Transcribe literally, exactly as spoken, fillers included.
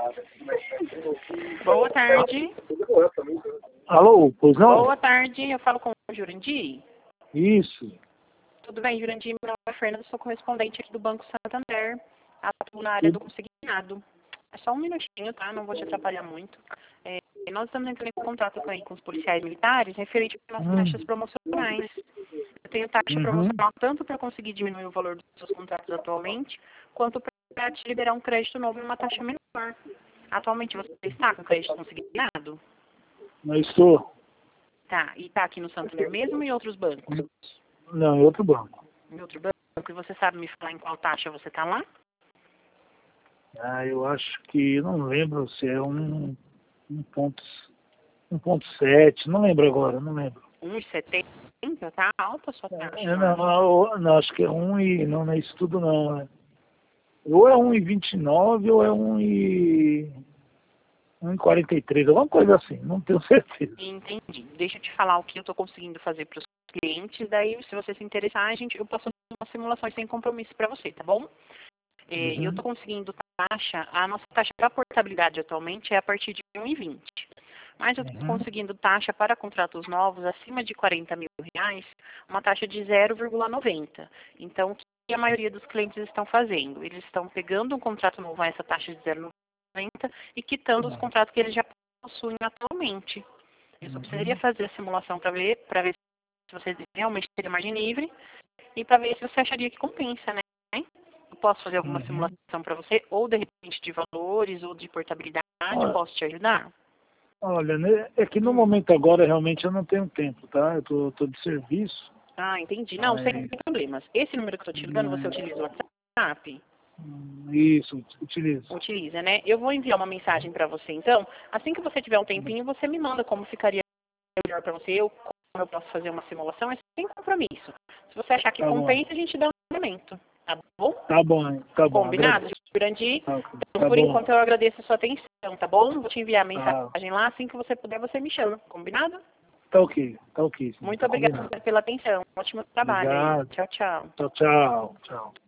Boa tarde. Alô, pois não? Boa tarde, eu falo com o Jurandir. Isso. Tudo bem, Jurandir? Meu nome é Fernanda, sou correspondente aqui do Banco Santander. Atuo na área do consignado. É só um minutinho, tá? Não vou te atrapalhar muito. É, nós estamos entrando em contato com, aí, com os policiais militares referente às nossas Hum. taxas promocionais. Eu tenho taxa Uhum. promocional tanto para conseguir diminuir o valor dos seus contratos atualmente, quanto para te liberar um crédito novo em uma taxa menor. Atualmente você está com crédito consignado? Não estou. Tá, e está aqui no Santander mesmo ou em outros bancos? Não, em outro banco. Em outro banco? E você sabe me falar em qual taxa você está lá? Ah, eu acho que, não lembro se é um, um ponto, um ponto sete, não lembro agora, não lembro. um vírgula setenta? Tá alta a sua taxa, É, eu não, acho. não, não, acho que é um e, não, não é isso tudo não. É. Ou é um e vinte e nove ou é um e, um e quarenta e três, alguma coisa assim, não tenho certeza. Entendi. Deixa eu te falar o que eu estou conseguindo fazer para os clientes, daí se você se interessar, a gente, eu posso fazer uma simulação sem compromisso para você, tá bom? É, Uhum. Eu estou conseguindo taxa, a nossa taxa para portabilidade atualmente é a partir de um e vinte. Mas eu estou Uhum. conseguindo taxa para contratos novos acima de quarenta mil reais, uma taxa de zero vírgula noventa. Então, o que a maioria dos clientes estão fazendo? Eles estão pegando um contrato novo a essa taxa de zero vírgula noventa e quitando os contratos que eles já possuem atualmente. Eu só precisaria fazer a simulação para ver, para ver se você realmente teria margem livre e para ver se você acharia que compensa, né? Eu posso fazer alguma Uhum. simulação para você, ou de repente de valores, ou de portabilidade, Olha, posso te ajudar? olha, né, é que no Hum. momento agora realmente eu não tenho tempo, tá? Eu tô, tô de serviço. Ah, entendi. Não, sem Aí, problemas. Esse número que eu estou te ligando, você hum, utiliza o WhatsApp? hum, isso, utilizo. Utiliza, né? Eu vou enviar uma mensagem para você, então. Assim que você tiver um tempinho, você me manda como ficaria melhor para você, eu, como eu posso fazer uma simulação, é sem compromisso. Se você achar que Tá bom. compensa, a gente dá um momento, tá bom? Tá bom, hein? Tá bom, Combinado, agradeço. Jurandir? Tá, Então, tá por bom. enquanto, eu agradeço a sua atenção, tá bom? Vou te enviar a Tá, mensagem lá. Assim que você puder, você me chama. Combinado? tá ok, tá ok, sim, Muito tá obrigada combinado. pela atenção. Ótimo trabalho aí. Obrigado. Tchau, tchau. Tchau, tchau. Tchau.